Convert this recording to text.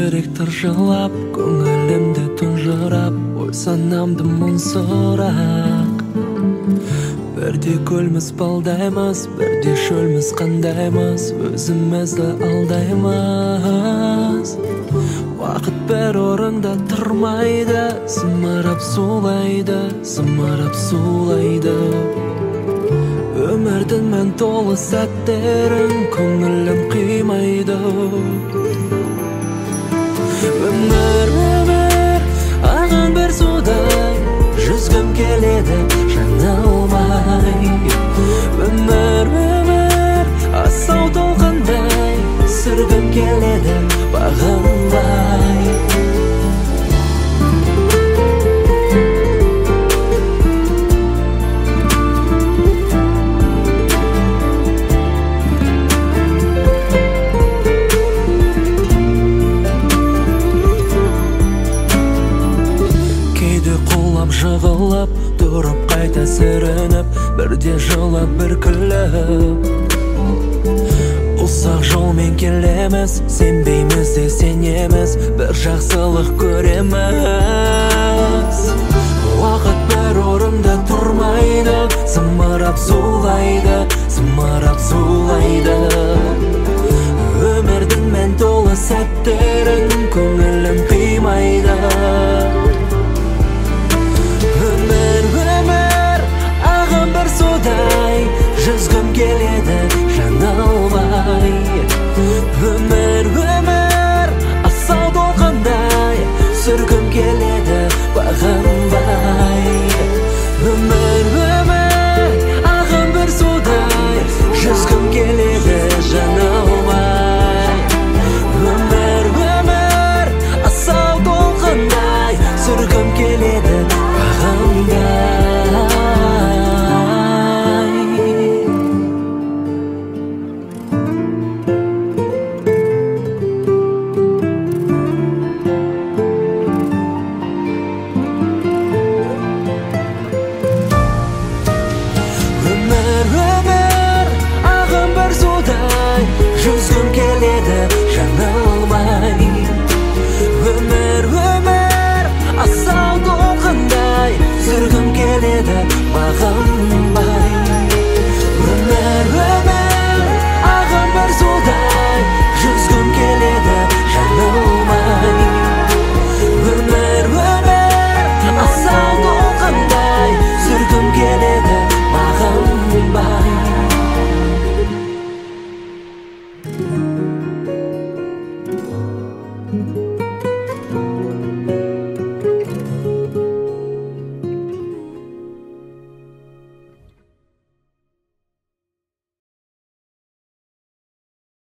жүрек тыржылап, көңілімді тұнжырап, ой санамды мұңсырақ. Бірде көлміз балдаймыз, бірде шөлміз қандаймыз, өзімізді алдаймыз. Уақыт бір орында тұрмайды, зымырап сулайды, зымырап сулайды. Өмірдің мән толы сәттерін көңілім қимайды. Өмір ағын бір судай, жүзгім келеді жаңылмай. Өмір асау толқындай, сүргім келеді бағынбай. Жығылып, тұрып қайта сүрініп, бірде жылап бір күліп. Ұсақ жолмен келеміз, сенбейміз де сенеміз, бір жақсылық көреміз. Уақыт бір орында тұрмайды, зымырап сулайды, зымырап сулайды.